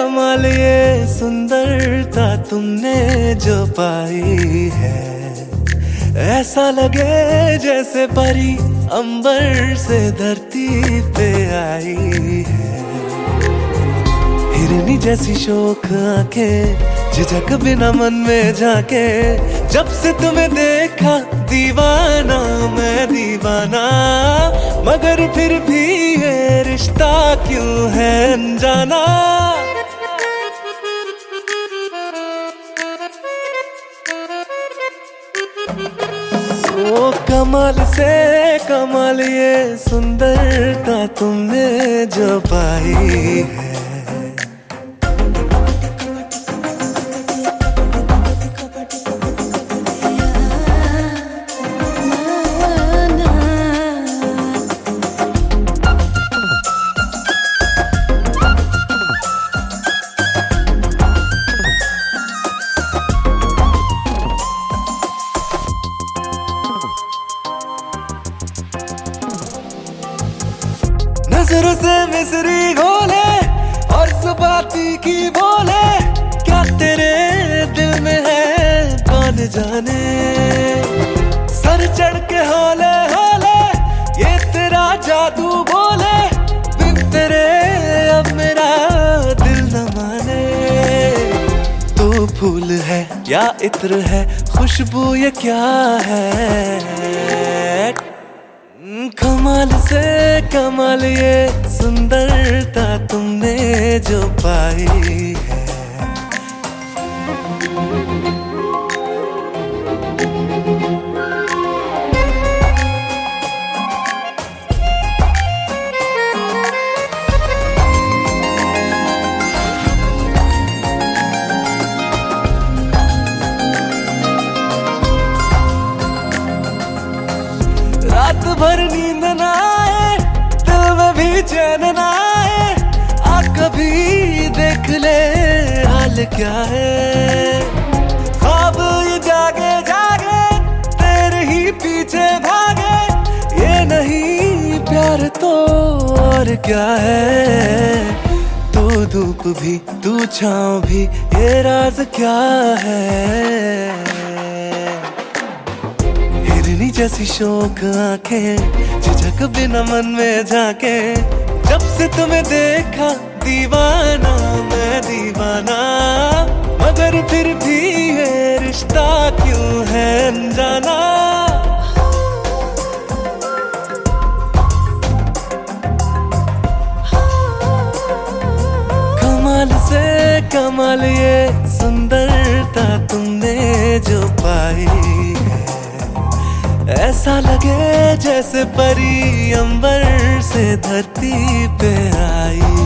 कमाल ये सुंदरता तुमने जो पाई है, ऐसा लगे जैसे परी अंबर से धरती पे आई है। हिरनी जैसी शोख आंखें झिझक बिना मन में झाके, जब से तुम्हें देखा दीवाना मैं दीवाना, मगर फिर भी ये रिश्ता क्यों है अनजाना। ओ कमाल से कमाल ये सुंदरता तुमने जो पाई है। नजरों से मिसरी घोले और जुबाती की बोले, क्या तेरे दिल में है कौन जाने। सर चढ़ के हौले हौले ये तेरा जादू बोले, बिन तेरे अब मेरा दिल न माने। तू फूल है या इत्र है, खुशबू ये क्या है। कमाल से कमाल ये सुंदरता तुमने जो पाई है। रात भर नींद ना आए, दिल में भी चैन ना आए, आ कभी देख ले हाल क्या है। ख्वाब ये जागे जागे तेरे ही पीछे भागे, ये नहीं प्यार तो और क्या है। तू धूप भी तू छाँव भी ये राज क्या है। हिरनी जैसी शोक आंखें झिझक बिना मन में झाके, जब से तुम्हें देखा दीवाना मैं दीवाना, मगर फिर भी ये रिश्ता क्यों है अनजाना। कमाल से कमाल ये सुंदरता तुमने जो पाई है, ऐसा लगे जैसे परी अंबर से धरती पे आई।